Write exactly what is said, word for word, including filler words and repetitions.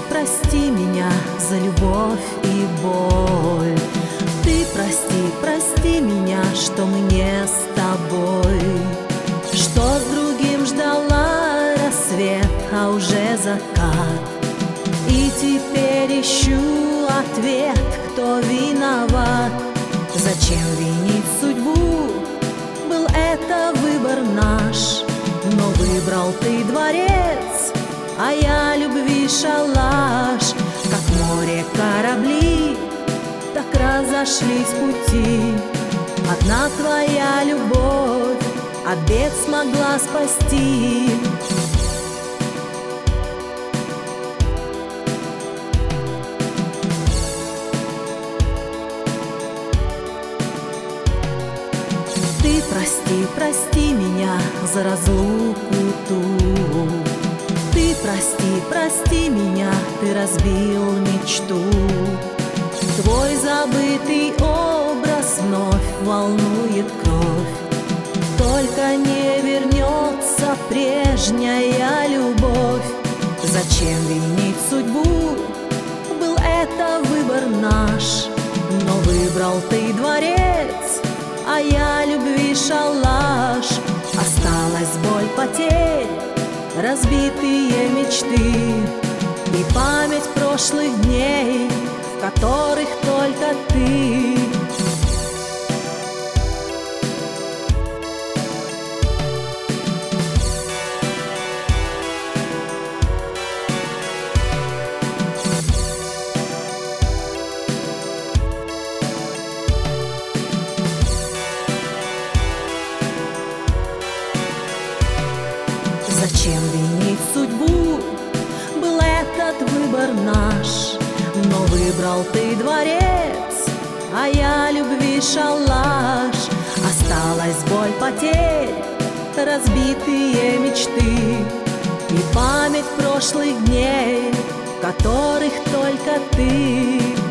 прости меня за любовь и боль. Ты прости, прости меня, что мы не с тобой, что с другим ждала рассвет, а уже закат. И теперь ищу ответ, кто виноват. Зачем винить судьбу? Был это выбор наш, но выбрал ты дворец, а я любви шалаш. Как море корабли, так разошлись пути. Одна твоя любовь от бед смогла спасти. Ты прости, прости меня за разлуку ту. Ты прости, прости меня, ты разбил мечту. Твой забытый образ вновь волнует кровь. Только не вернется прежняя любовь. Зачем винить судьбу? Был это выбор наш, но выбрал ты дворец, а я любви шалаш. Осталась боль потерь, разбитые мечты и память прошлых дней, в которых только ты. Зачем винить судьбу? Был этот выбор наш, но выбрал ты дворец, а я любви шалаш. Осталась боль потерь, разбитые мечты и память прошлых дней, в которых только ты.